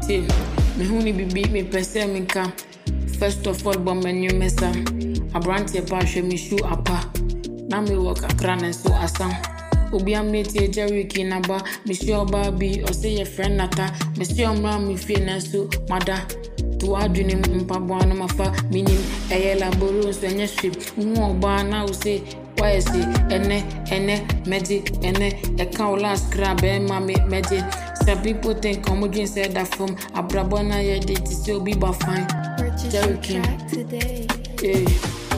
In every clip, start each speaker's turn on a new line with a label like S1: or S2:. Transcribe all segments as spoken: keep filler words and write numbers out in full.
S1: T. Me huni bibi me pese me ka. First of all, bomb menu mesa. A branch a bash me shoe apa. Na me walk a cran so asam. Obi a mate Jerry Kinaba, Monsieur Barbie, or say your friend Nata, Monsieur Mammy Finasu, Mada. To Adrian Mpabuana Mafa, meaning a yellow boros and your ship. More bar now say, why is it? Ene, ene, magic, ene, a cow last crab, and mammy magic. Some people think Comodian said that from a Brabona, yeah, they still be fine. Jerry King today. Yeah,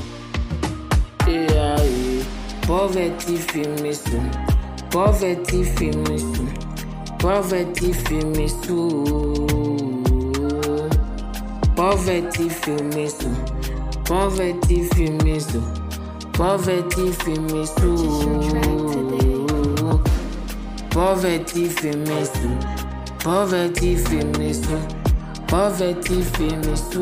S1: yeah, yeah. Poverty femisu, poverty femisu, poverty femisu, poverty femisu, poverty femisu, poverty femisu, poverty femisu, poverty femisu, poverty femisu,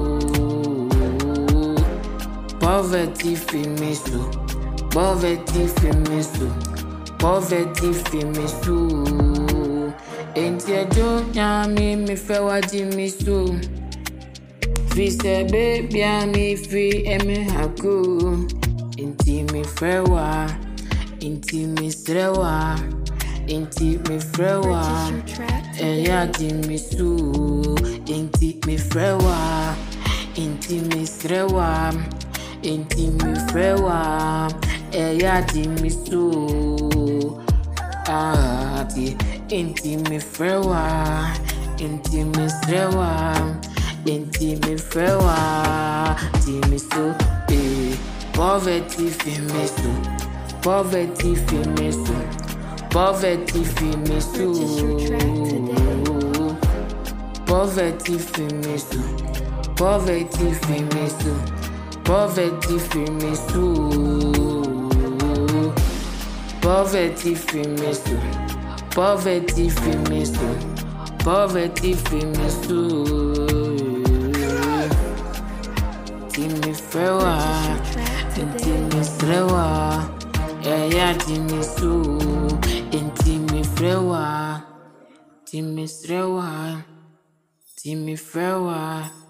S1: poverty femisu. Poverty femisu, poverty femisu. Enti ejo nyami mi fe waji misu. Fi se baby ami fi eme haku. Enti mi fe wa, enti mi srewa, enti mi frewa. Eya di misu, enti mi frewa, enti mi srewa, enti mi frewa. Eya di mi so ah ti enti mi frewa enti mi srewa enti mi frewa ti mi so eh poverty femisu poverty femisu poverty femisu poverty femisu poverty femisu poverty femisu Poverty femisu, poverty femisu, poverty femisu. Timi frewa, timi frewa, eya timi su, timi frewa, timi frewa, timi frewa.